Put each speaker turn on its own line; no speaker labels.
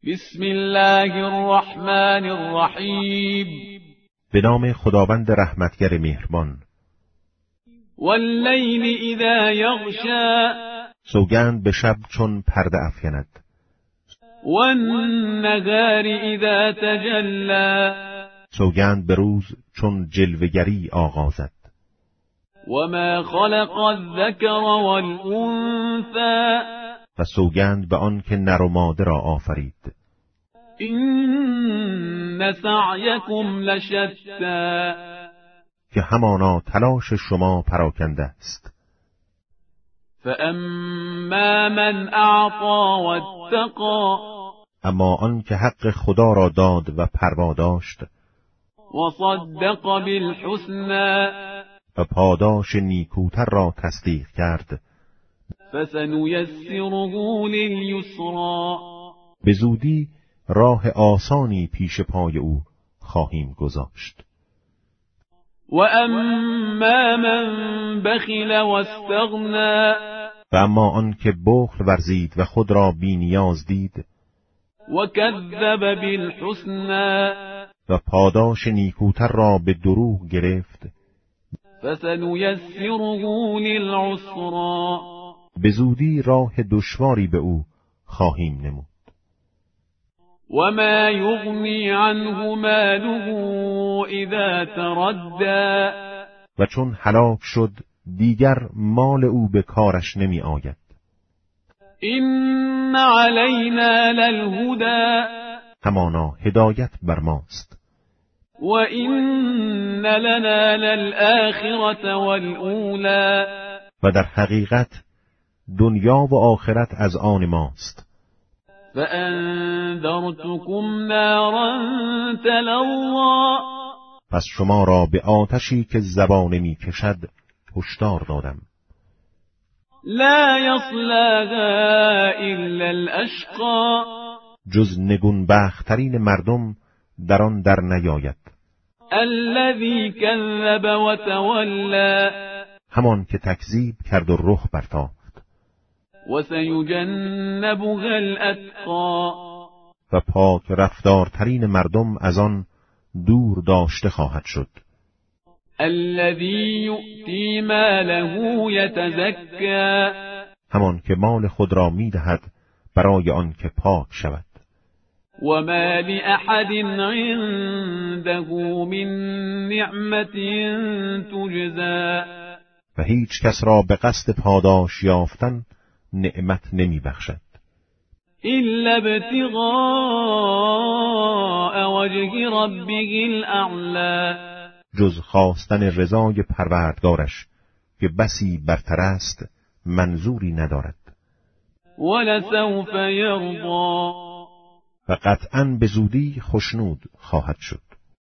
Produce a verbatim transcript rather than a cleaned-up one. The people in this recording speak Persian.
بسم الله الرحمن الرحیم.
به نام خداوند رحمتگر مهربان.
واللیل اذا یغشی،
سوگند به شب چون پرده افکند.
والنهار اذا تجلی،
سوگند به روز چون جلوه‌گری آغازد.
وما خلق الذکر والانثى،
و سوگند به آن که نر و ماده را آفرید.
این سعیکم لشتی،
که همانا تلاش شما پراکنده است.
فاما من اعطی واتقی،
اما آن که حق خدا را داد و پروا داشت
و صدق بالحسنی،
و پاداش نیکوتر را تصدیق کرد،
فسنیسره لیلیسری،
به زودی راه آسانی پیش پای او خواهیم گذاشت.
و اما من بخل و استغنی،
و اما آن که بخل ورزید و خود را بی نیاز دید،
و کذب بالحسنی،
و پاداش نیکوتر را به دروغ گرفت،
فسنیسره للعسری،
به زودی راه دشواری به او خواهیم نمود.
و ما یغنی عنه ماله اذا تردی،
و چون هلاک شد دیگر مال او به کارش نمی آید.
این علینا للهدی،
همانا هدایت بر ماست.
و این لنا للآخرة والأولی،
و در حقیقت دنیا و آخرت از آن ماست.
فانذرتکم نارا تلظی،
پس شما را به آتشی که زبانه می کشد هشدار دادم.
لا یصلاها الا الاشقی،
جز نگونبخترین مردم در آن در نیاید.
الذی کذب و تولی،
همان که تکذیب کرد و رخ برتافت.
و سیجنبها الاتقی،
و پاک رفتارترین مردم از آن دور داشته خواهد شد.
الذی یؤتی ماله یتزکی،
همان که مال خود را می دهد برای آن که پاک شود.
و ما لأحد عنده من نعمت تجزی،
و هیچ کس را به قصد پاداش یافتن نعمت نمی بخشد
الا ابتغاء وجه ربه الاعلی،
جز خواستن رضای پروردگارش که بسی برتر است منظوری ندارد.
ولسوف یرضی،
و قطعاً به زودی خشنود خواهد شد.